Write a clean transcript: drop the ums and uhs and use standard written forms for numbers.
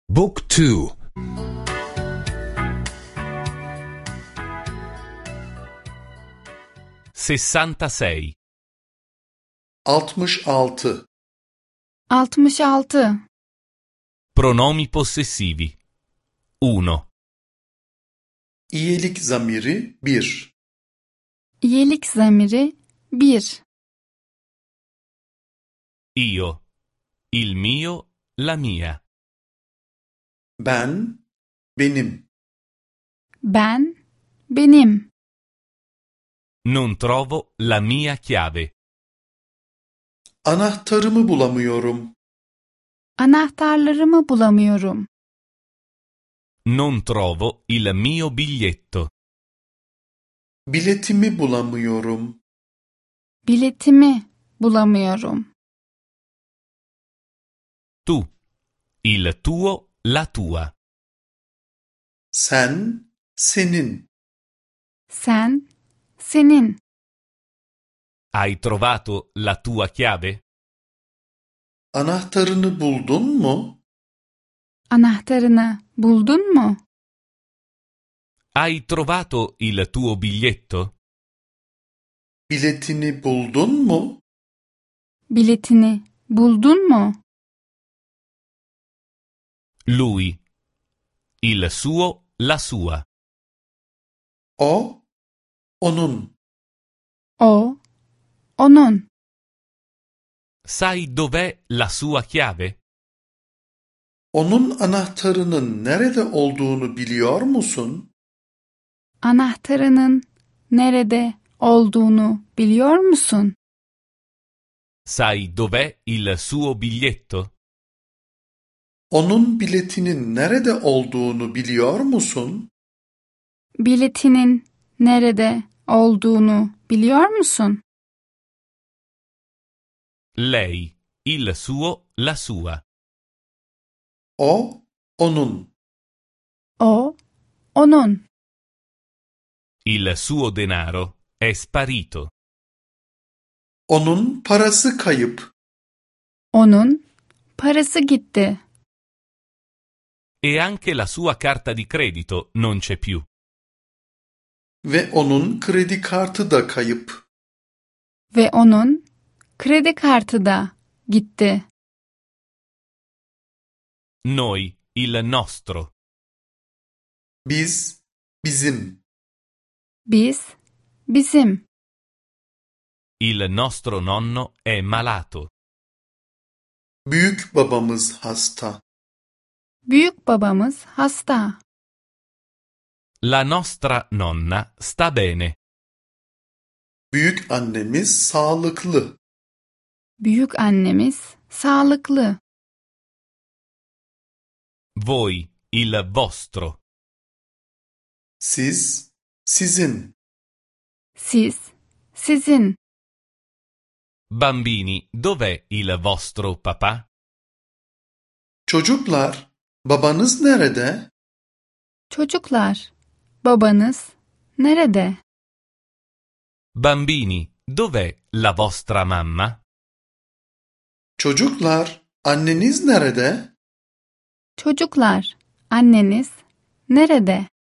Book 2. 66. 66. 66. Pronomi possessivi. 1. İyilik zamiri 1. İyilik zamiri 1. Io, il mio, la mia. Ben, benim. Ben, benim. Non trovo la mia chiave. Anahtarımı bulamıyorum. Anahtarlarımı bulamıyorum. Non trovo il mio biglietto. Biletimi bulamıyorum. Biletimi bulamıyorum. Tu, il tuo, la tua. Sen, senin. Sen, senin. Hai trovato la tua chiave? Anahtarını buldun mu? Anahtarını buldun mu? Hai trovato il tuo biglietto? Biletini buldun mu? Biletini buldun mu? Lui, il suo, la sua. O, onun. O, onun. Sai dov'è la sua chiave? Onun anahtarının nerede olduğunu biliyor musun? Anahtarının nerede olduğunu biliyor musun? Sai dov'è il suo biglietto? Onun biletinin nerede olduğunu biliyor musun? Biletinin nerede olduğunu biliyor musun? Lei, il suo, la sua. O, onun. O, onun. Il suo denaro è sparito. Onun parası kayıp. Onun parası gitti. E anche la sua carta di credito non c'è più. Ve onun kredi kartı da kayıp. Ve onun kredi kartı da gitti. Noi, il nostro. Biz, bizim. Biz, bizim. Il nostro nonno è malato. Büyük babamız hasta. Büyük babamız hasta. La nostra nonna sta bene. Büyük annemiz sağlıklı. Büyük annemiz sağlıklı. Voi, il vostro. Siz, sizin. Siz, sizin. Bambini, dov'è il vostro papà? Çocuklar, babanız nerede? Çocuklar, babanız nerede? Bambini, dov'è la vostra mamma? Çocuklar, anneniz nerede? Çocuklar, anneniz nerede?